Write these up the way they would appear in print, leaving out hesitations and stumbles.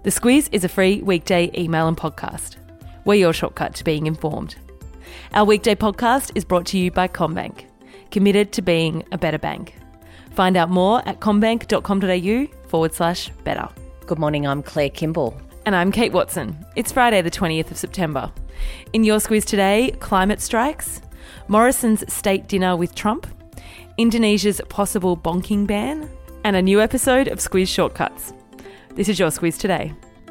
The Squiz is a free weekday email and podcast. We're your shortcut to being informed. Our weekday podcast is brought to you by CommBank, committed to being a better bank. Find out more at commbank.com.au/better. Good morning, I'm Claire Kimball. And I'm Kate Watson. It's Friday the 20th of September. In your Squiz today, climate strikes, Morrison's state dinner with Trump, Indonesia's possible bonking ban, and a new episode of Squiz Shortcuts. This is your Squiz today.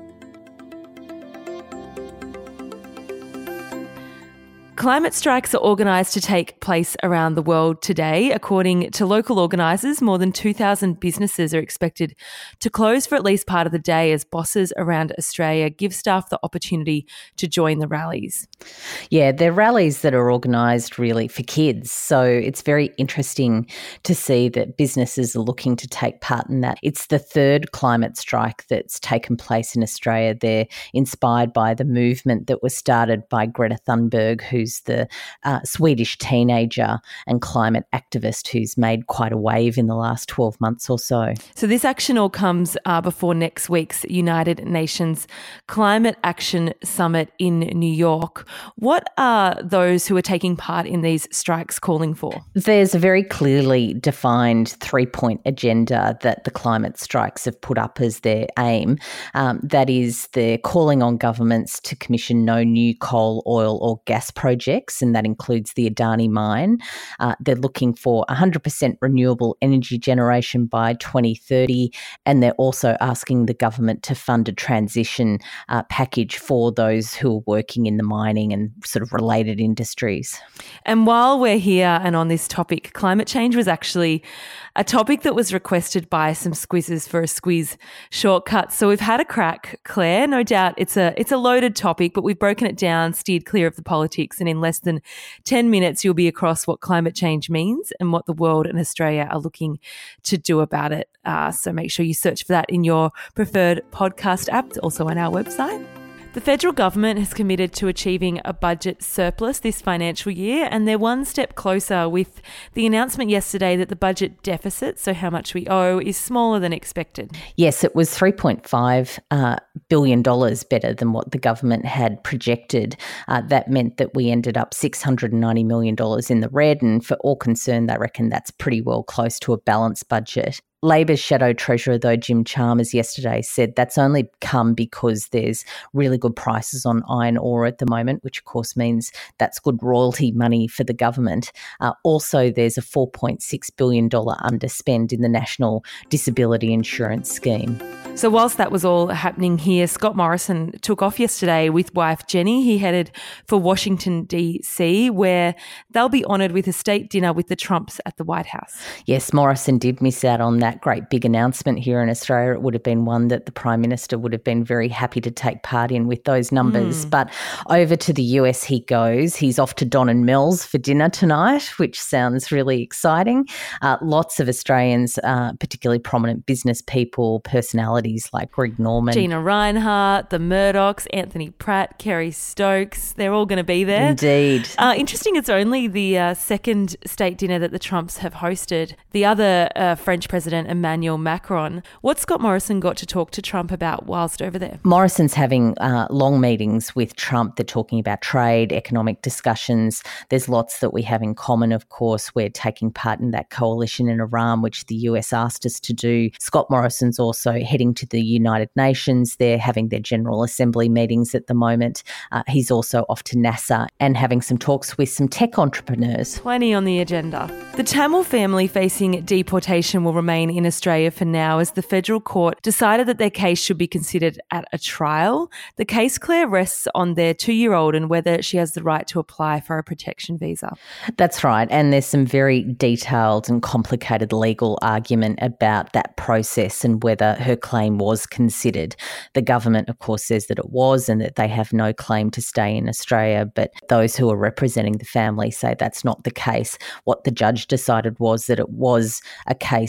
Climate strikes are organised to take place around the world today. According to local organisers, more than 2,000 businesses are expected to close for at least part of the day as bosses around Australia give staff the opportunity to join the rallies. Yeah, they're rallies that are organised really for kids. So it's very interesting to see that businesses are looking to take part in that. It's the third climate strike that's taken place in Australia. They're inspired by the movement that was started by Greta Thunberg, who's the Swedish teenager and climate activist who's made quite a wave in the last 12 months or so. So this action all comes before next week's United Nations Climate Action Summit in New York. What are those who are taking part in these strikes calling for? There's a very clearly defined three-point agenda that the climate strikes have put up as their aim. That is, they're calling on governments to commission no new coal, oil or gas projects, and that includes the Adani mine. They're looking for 100% renewable energy generation by 2030, and they're also asking the government to fund a transition package for those who are working in the mining and sort of related industries. And while we're here and on this topic, climate change was actually a topic that was requested by some squizzes for a Squiz shortcut. So we've had a crack, Claire. No doubt it's a loaded topic, but we've broken it down, steered clear of the politics, and in less than 10 minutes you'll be across what climate change means and what the world and Australia are looking to do about it. So make sure you search for that in your preferred podcast app, also on our website. The federal government has committed to achieving a budget surplus this financial year, and they're one step closer with the announcement yesterday that the budget deficit, so how much we owe, is smaller than expected. Yes, it was $3.5 billion better than what the government had projected. That meant that we ended up $690 million in the red, and for all concerned, they reckon that's pretty well close to a balanced budget. Labor's Shadow Treasurer, though, Jim Chalmers, yesterday said that's only come because there's really good prices on iron ore at the moment, which of course means that's good royalty money for the government. Also, there's a $4.6 billion underspend in the National Disability Insurance Scheme. So whilst that was all happening here, Scott Morrison took off yesterday with wife Jenny. He headed for Washington, D.C., where they'll be honoured with a state dinner with the Trumps at the White House. Yes, Morrison did miss out on that great big announcement here in Australia. It would have been one that the Prime Minister would have been very happy to take part in with those numbers. But over to the US he goes. He's off to Don and Mel's for dinner tonight, which sounds really exciting. Lots of Australians, particularly prominent business people, personalities like Greg Norman, Gina Reinhart, the Murdochs, Anthony Pratt, Kerry Stokes, they're all going to be there. Indeed. Interesting, it's only the second state dinner that the Trumps have hosted. The other French President, Emmanuel Macron. What's Scott Morrison got to talk to Trump about whilst over there? Morrison's having long meetings with Trump. They're talking about trade, economic discussions. There's lots that we have in common, of course. We're taking part in that coalition in Iran, which the US asked us to do. Scott Morrison's also heading to the United Nations. They're having their General Assembly meetings at the moment. He's also off to NASA and having some talks with some tech entrepreneurs. Plenty on the agenda. The Tamil family facing deportation will remain in Australia for now as the federal court decided that their case should be considered at a trial. The case, Claire, rests on their 2-year-old and whether she has the right to apply for a protection visa. That's right. And there's some very detailed and complicated legal argument about that process and whether her claim was considered. The government, of course, says that it was and that they have no claim to stay in Australia, but those who are representing the family say that's not the case. What the judge decided was that it was a case that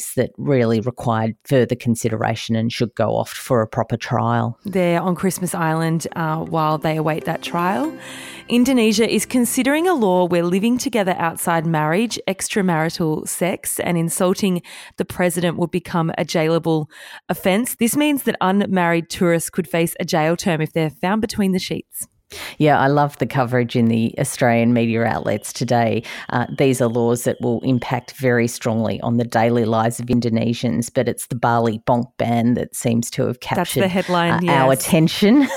really required further consideration and should go off for a proper trial. They're on Christmas Island while they await that trial. Indonesia is considering a law where living together outside marriage, extramarital sex, and insulting the president would become a jailable offence. This means that unmarried tourists could face a jail term if they're found between the sheets. Yeah, I love the coverage in the Australian media outlets today. These are laws that will impact very strongly on the daily lives of Indonesians, but it's the Bali bonk ban that seems to have captured the headline, our attention.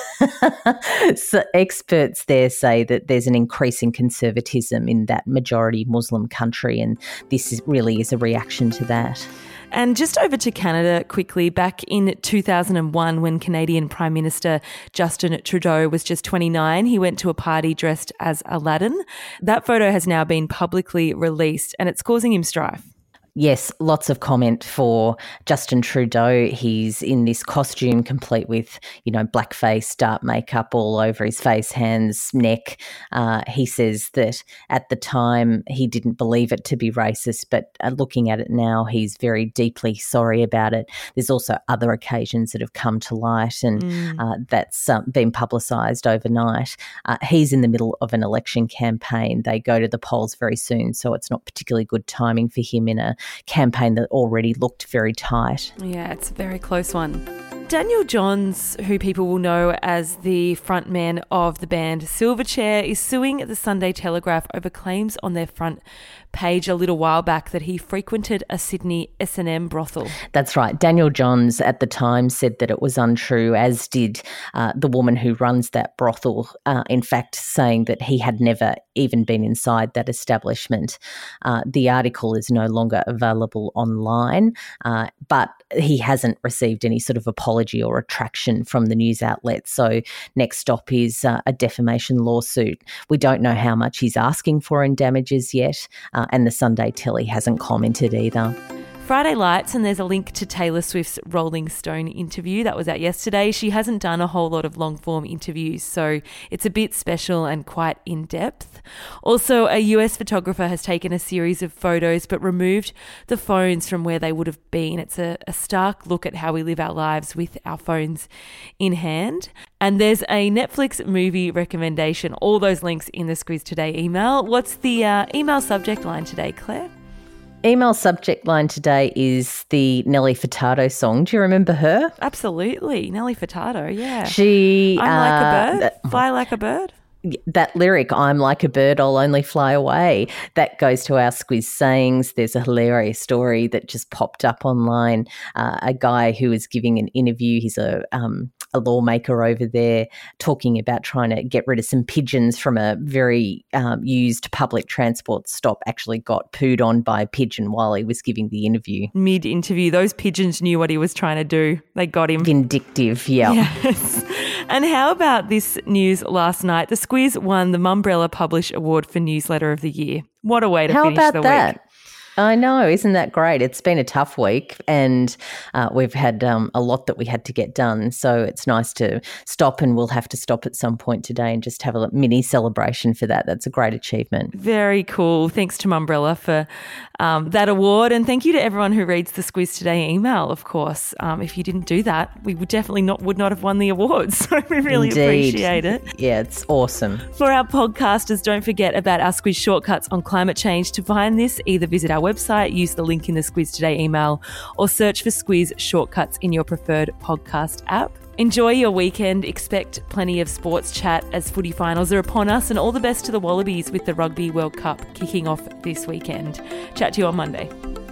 So experts there say that there's an increasing conservatism in that majority Muslim country, and this really is a reaction to that. And just over to Canada quickly, back in 2001 when Canadian Prime Minister Justin Trudeau was just 29, he went to a party dressed as Aladdin. That photo has now been publicly released and it's causing him strife. Yes, lots of comment for Justin Trudeau. He's in this costume complete with, blackface, dark makeup all over his face, hands, neck. He says that at the time he didn't believe it to be racist, but looking at it now, he's very deeply sorry about it. There's also other occasions that have come to light and that's been publicised overnight. He's in the middle of an election campaign. They go to the polls very soon, so it's not particularly good timing for him in a campaign that already looked very tight. Yeah, it's a very close one. Daniel Johns, who people will know as the frontman of the band Silverchair, is suing the Sunday Telegraph over claims on their front page a little while back that he frequented a Sydney S&M brothel. That's right. Daniel Johns at the time said that it was untrue, as did the woman who runs that brothel, in fact saying that he had never even been inside that establishment. The article is no longer available online, but he hasn't received any sort of apology or retraction from the news outlet. So next stop is a defamation lawsuit. We don't know how much he's asking for in damages yet, and the Sunday Telly hasn't commented either. Friday Lights, and there's a link to Taylor Swift's Rolling Stone interview that was out yesterday. She hasn't done a whole lot of long-form interviews, so it's a bit special and quite in-depth. Also, a US photographer has taken a series of photos but removed the phones from where they would have been. It's a stark look at how we live our lives with our phones in hand. And there's a Netflix movie recommendation. All those links in the Squiz Today email. What's the email subject line today, Claire? Email subject line today is the Nelly Furtado song. Do you remember her? Absolutely. Nelly Furtado, yeah. I'm like a bird, fly like a bird. That lyric, I'm like a bird, I'll only fly away, that goes to our Squiz sayings. There's a hilarious story that just popped up online. A guy who was giving an interview, he's a lawmaker over there, talking about trying to get rid of some pigeons from a very used public transport stop, actually got pooed on by a pigeon while he was giving the interview. Mid-interview, those pigeons knew what he was trying to do. They got him. Vindictive, yeah. Yes. And how about this news last night? The Squiz won the Mumbrella Publish Award for Newsletter of the Year. What a way to finish the week. How about that? I know, isn't that great? It's been a tough week and we've had a lot that we had to get done. So it's nice to stop, and we'll have to stop at some point today and just have a mini celebration for that. That's a great achievement. Very cool. Thanks to Mumbrella for that award, and thank you to everyone who reads the Squiz Today email, of course. If you didn't do that, we would definitely would not have won the award. So we really appreciate it. Yeah, it's awesome. For our podcasters, don't forget about our Squiz shortcuts on climate change. To find this, either visit our website, use the link in the Squiz Today email, or search for Squiz shortcuts in your preferred podcast app. Enjoy your weekend. Expect plenty of sports chat as footy finals are upon us, and all the best to the Wallabies with the Rugby World Cup kicking off this weekend. Chat to you on Monday.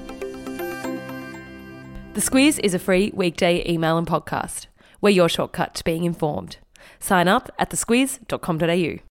The Squiz is a free weekday email and podcast. We're your shortcut to being informed. Sign up at thesquiz.com.au.